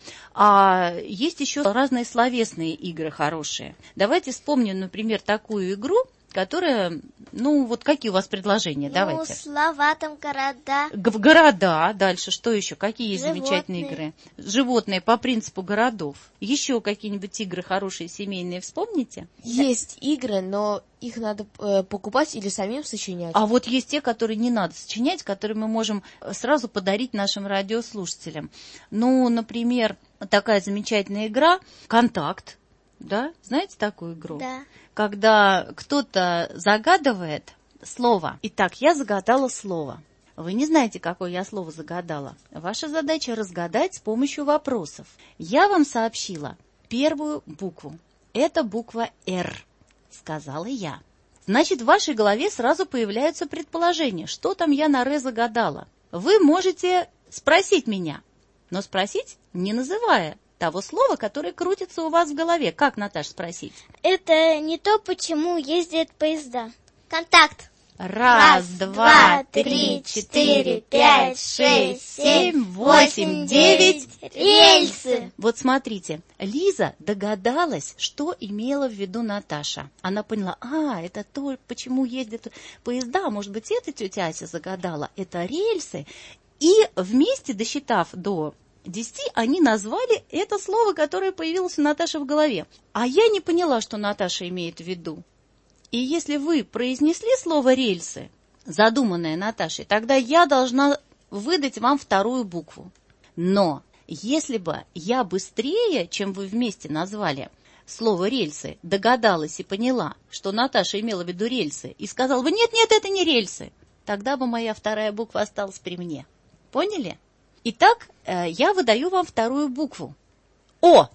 А есть еще разные словесные игры хорошие. Давайте вспомним, например, такую игру, которая, ну, вот какие у вас предложения? Давайте. Ну, слова там, города. В города, дальше что еще? Какие есть Животные. замечательные игры? Животные по принципу городов. Еще какие-нибудь игры хорошие семейные вспомните? Есть игры, но их надо покупать или самим сочинять. А вот есть те, которые не надо сочинять, которые мы можем сразу подарить нашим радиослушателям. Ну, например, такая замечательная игра «Контакт». Да? Знаете такую игру? Да. Когда кто-то загадывает слово. Итак, я загадала слово. Вы не знаете, какое я слово загадала. Ваша задача разгадать с помощью вопросов. Я вам сообщила первую букву. Это буква «Р», сказала я. Значит, в вашей голове сразу появляются предположения, что там я на «Р» загадала. Вы можете спросить меня, но спросить не называя того слова, которое крутится у вас в голове. Как, Наташ, спросить? Это не то, почему ездят поезда. Контакт. Раз, два, три, четыре, пять, шесть, семь, восемь, девять. Рельсы. Вот смотрите, Лиза догадалась, что имела в виду Наташа. Она поняла, это то, почему ездят поезда. Может быть, это тетя Ася загадала. Это рельсы. И вместе, досчитав до 10, они назвали это слово, которое появилось у Наташи в голове. А я не поняла, что Наташа имеет в виду. И если вы произнесли слово «рельсы», задуманное Наташей, тогда я должна выдать вам вторую букву. Но если бы я быстрее, чем вы вместе назвали слово «рельсы», догадалась и поняла, что Наташа имела в виду рельсы, и сказала бы «нет, это не рельсы», тогда бы моя вторая буква осталась при мне. Поняли? Итак, я выдаю вам вторую букву. О!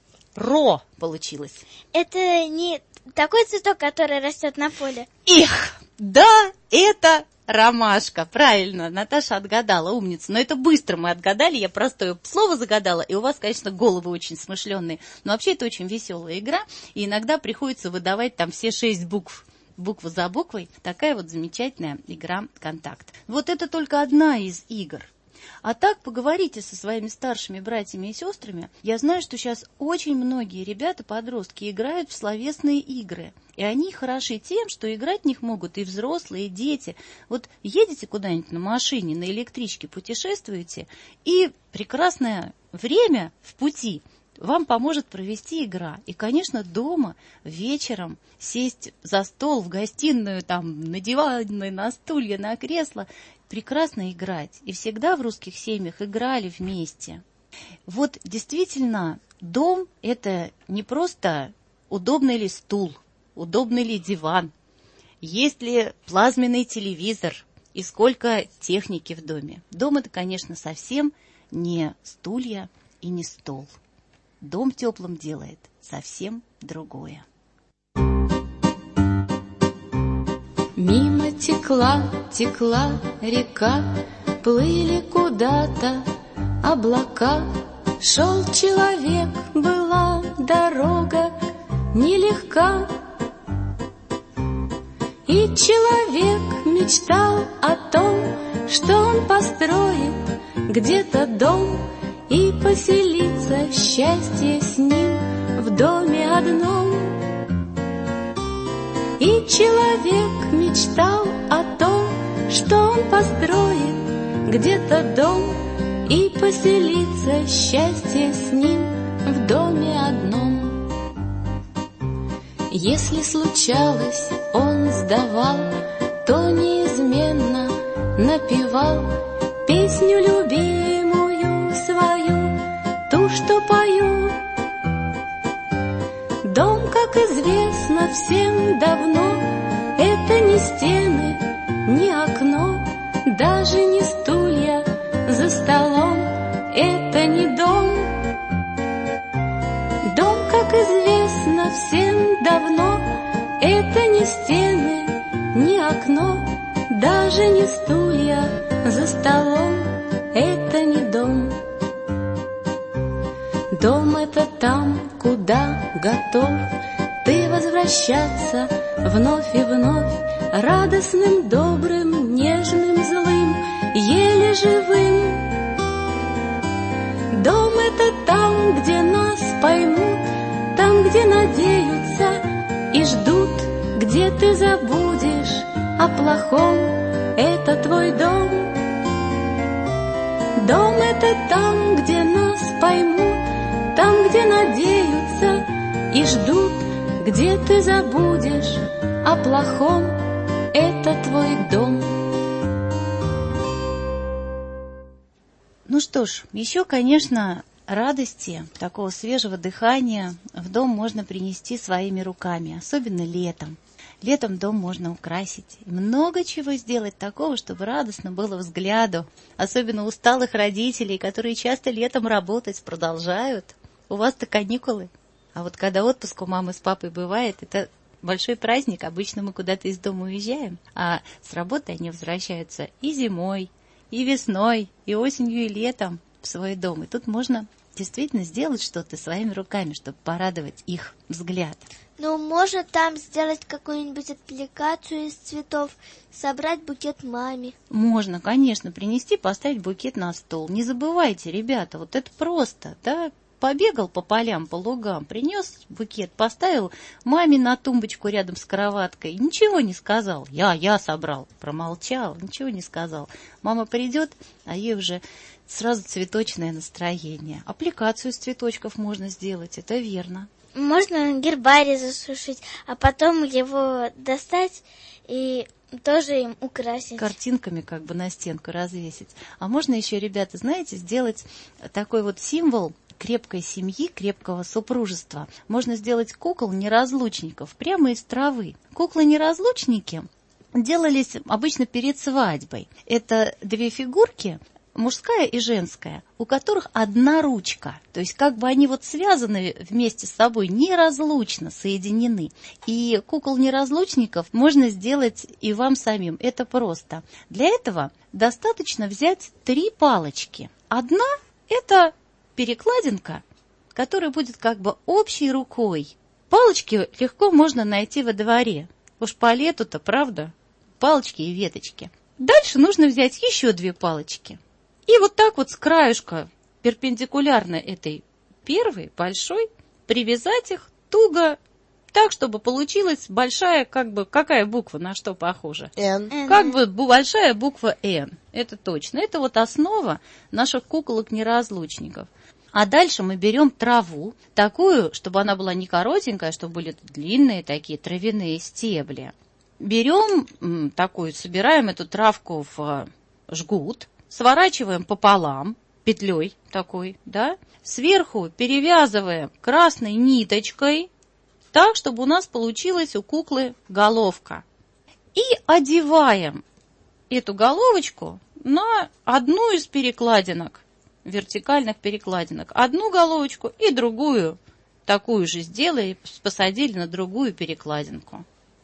Ро получилось. Это не такой цветок, который растет на поле. Да, это ромашка. Правильно, Наташа отгадала, умница. Но это быстро мы отгадали, я простое слово загадала, и у вас, конечно, головы очень смышленые. Но вообще это очень веселая игра, и иногда приходится выдавать там все 6 букв. Букву за буквой. Такая вот замечательная игра «Контакт». Вот это только одна из игр. А так поговорите со своими старшими братьями и сестрами. Я знаю, что сейчас очень многие ребята, подростки, играют в словесные игры. И они хороши тем, что играть в них могут и взрослые, и дети. Вот едете куда-нибудь на машине, на электричке, путешествуете, и прекрасное время в пути вам поможет провести игра. И, конечно, дома вечером сесть за стол, в гостиную, там, на диваны, на стулья, на кресла, прекрасно играть. И всегда в русских семьях играли вместе. Вот действительно, дом – это не просто удобный ли стул, удобный ли диван, есть ли плазменный телевизор и сколько техники в доме. Дом – это, конечно, совсем не стулья и не стол. Дом теплым делает совсем другое. Мимо текла река, плыли куда-то облака. Шел человек, была дорога нелегка. И человек мечтал о том, что он построит где-то дом и поселится счастье с ним в доме одном. И человек мечтал о том, что он построит где-то дом и поселится счастье с ним в доме одном. Если случалось, он сдавал, то неизменно напевал песню любимую свою, ту, что пою. Дом, как известно всем давно, это не стены, не окно, даже не стулья за столом, это не дом. Дом, как известно всем давно, это не стены, не окно, даже не стулья за столом, это не дом. Дом — это там, куда готов ты возвращаться вновь и вновь, радостным, добрым, нежным, злым, еле живым. Дом — это там, где нас поймут, там, где надеются и ждут, где ты забудешь о плохом, это твой дом. Дом — это там, где нас поймут, там, где надеются и ждут, где ты забудешь о плохом, это твой дом. Ну что ж, еще, конечно, радости, такого свежего дыхания в дом можно принести своими руками, особенно летом. Летом дом можно украсить. И много чего сделать такого, чтобы радостно было взгляду. Особенно усталых родителей, которые часто летом работать продолжают. У вас-то каникулы. А вот когда отпуск у мамы с папой бывает, это большой праздник. Обычно мы куда-то из дома уезжаем, а с работы они возвращаются и зимой, и весной, и осенью, и летом в свой дом. И тут можно действительно сделать что-то своими руками, чтобы порадовать их взгляд. Ну, можно там сделать какую-нибудь аппликацию из цветов, собрать букет маме. Можно, конечно, принести, поставить букет на стол. Не забывайте, ребята, вот это просто, да? Побегал по полям, по лугам, принес букет, поставил маме на тумбочку рядом с кроваткой. Ничего не сказал. Я собрал. Промолчал, ничего не сказал. Мама придет, а ей уже сразу цветочное настроение. Аппликацию из цветочков можно сделать, это верно. Можно гербарий засушить, а потом его достать и тоже им украсить. Картинками как бы на стенку развесить. А можно еще, ребята, знаете, сделать такой вот символ крепкой семьи, крепкого супружества. Можно сделать кукол-неразлучников прямо из травы. Куклы-неразлучники делались обычно перед свадьбой. Это две фигурки, мужская и женская, у которых одна ручка. То есть как бы они вот связаны вместе с собой, неразлучно соединены. И кукол-неразлучников можно сделать и вам самим. Это просто. Для этого достаточно взять 3 палочки. Одна – это перекладинка, которая будет как бы общей рукой. Палочки легко можно найти во дворе. Уж по лету-то, правда? Палочки и веточки. Дальше нужно взять еще 2 палочки. И вот так вот с краюшка, перпендикулярно этой первой, большой, привязать их туго, так, чтобы получилась большая, как бы, какая буква, на что похожа? Н. Как бы большая буква Н. Это точно. Это вот основа наших куколок-неразлучников. А дальше мы берем траву, такую, чтобы она была не коротенькая, чтобы были длинные такие травяные стебли. Берем такую, собираем эту травку в жгут, сворачиваем пополам, петлей такой, да, сверху перевязываем красной ниточкой, так, чтобы у нас получилась у куклы головка. И одеваем эту головочку на одну из перекладинок, вертикальных перекладинок. Одну головочку и другую, такую же сделали, посадили на другую перекладинку.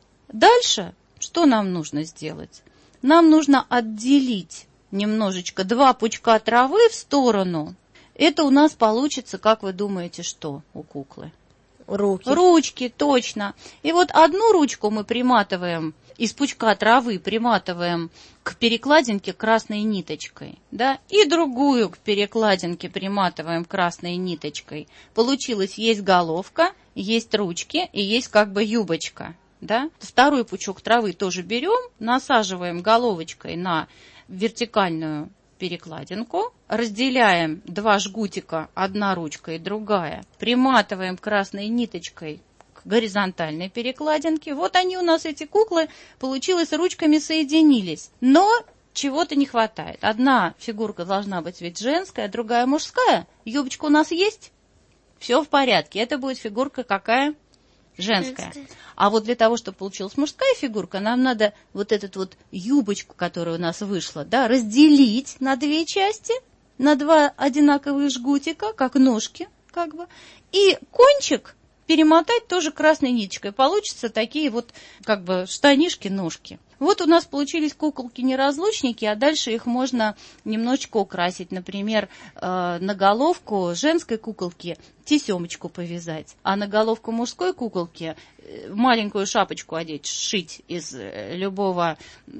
Дальше что нам нужно сделать? Нам нужно отделить немножечко 2 пучка травы в сторону. Это у нас получится, как вы думаете, что у куклы? Руки. Ручки, точно. И вот одну ручку мы приматываем, из пучка травы приматываем к перекладинке красной ниточкой, да, и другую к перекладинке приматываем красной ниточкой. Получилось, есть головка, есть ручки и есть как бы юбочка, да. Второй пучок травы тоже берем, насаживаем головочкой на вертикальную перекладинку, разделяем 2 жгутика, одна ручка и другая, приматываем красной ниточкой к горизонтальной перекладинке. Вот они у нас, эти куклы, получилось, ручками соединились. Но чего-то не хватает. Одна фигурка должна быть ведь женская, другая мужская. Юбочка у нас есть? Все в порядке. Это будет фигурка какая? Женская. А вот для того, чтобы получилась мужская фигурка, нам надо вот эту вот юбочку, которая у нас вышла, да, разделить на 2 части, на 2 одинаковых жгутика, как ножки, как бы, и кончик перемотать тоже красной ниточкой. Получатся такие вот, как бы, штанишки-ножки. Вот у нас получились куколки-неразлучники, а дальше их можно немножечко украсить. Например, на головку женской куколки тесемочку повязать, а на головку мужской куколки маленькую шапочку одеть, сшить из любого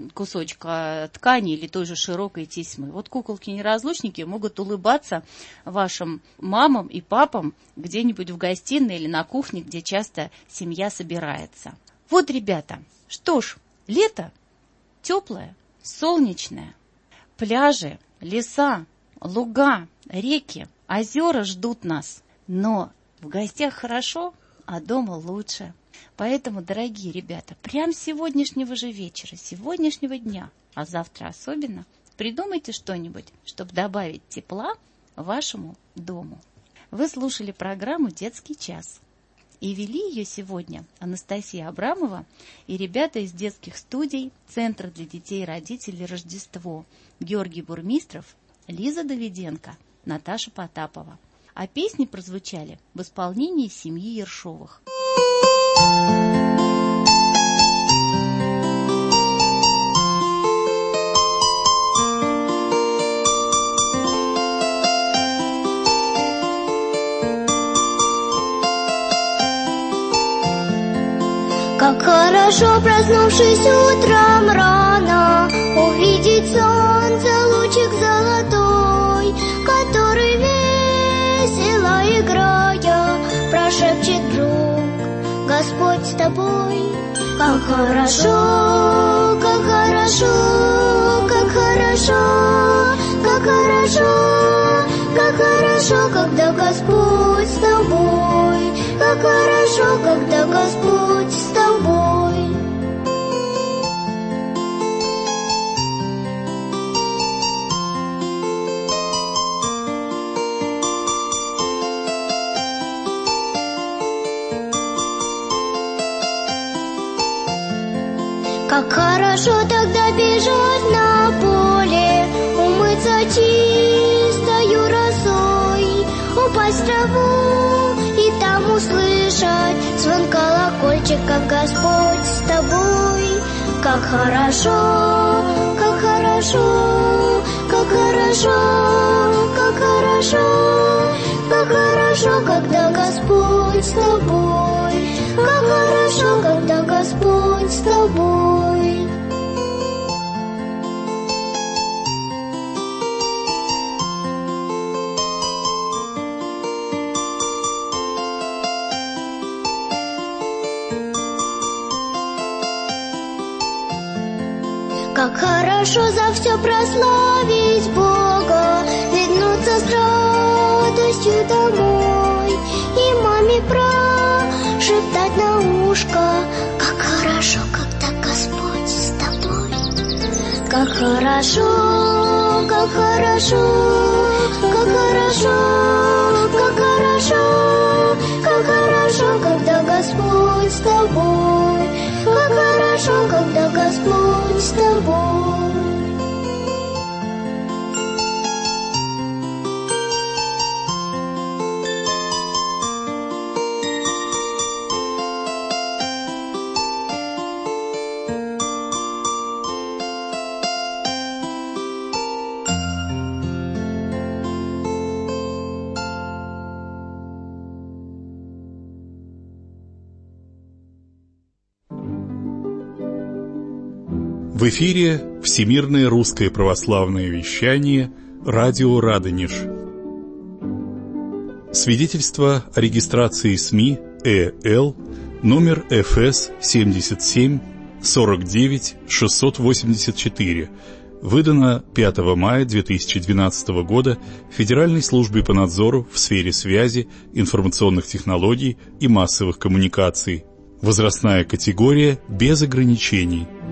кусочка ткани или той же широкой тесьмы. Вот куколки-неразлучники могут улыбаться вашим мамам и папам где-нибудь в гостиной или на кухне, где часто семья собирается. Вот, ребята, что ж, лето теплое, солнечное, пляжи, леса, луга, реки, озера ждут нас. Но в гостях хорошо, а дома лучше. Поэтому, дорогие ребята, прямо с сегодняшнего же вечера, сегодняшнего дня, а завтра особенно, придумайте что-нибудь, чтобы добавить тепла вашему дому. Вы слушали программу «Детский час». И вели ее сегодня Анастасия Абрамова и ребята из детских студий Центра для детей и родителей «Рождество», Георгий Бурмистров, Лиза Давиденко, Наташа Потапова. А песни прозвучали в исполнении семьи Ершовых. Как хорошо, проснувшись утром рано, увидеть солнце, лучик золотой, который весело играя прошепчет вдруг: Господь с тобой. Как хорошо, как хорошо, как хорошо, как хорошо, как хорошо, когда Господь с тобой. Как хорошо, когда Господь с тобой. Как хорошо тогда бежать на поле, умыться чистою росой, упасть в траву и там услышать звон колокольчиков: Господь с тобой. Как хорошо, как хорошо, как хорошо, как хорошо, как хорошо, когда Господь с тобой. Как хорошо, когда Господь с тобой. Как хорошо за все прославить Бога, вернуться с радостью домой и маме прошептать на ушко: как хорошо, когда Господь с тобой. Как хорошо, как хорошо, как хорошо, как хорошо, как хорошо, когда Господь с тобой. Как хорошо, когда Господь с тобой. В эфире Всемирное русское православное вещание «Радио Радонеж». Свидетельство о регистрации СМИ ЭЛ номер ФС 77 49 684, выдано 5 мая 2012 года Федеральной службой по надзору в сфере связи, информационных технологий и массовых коммуникаций. Возрастная категория без ограничений.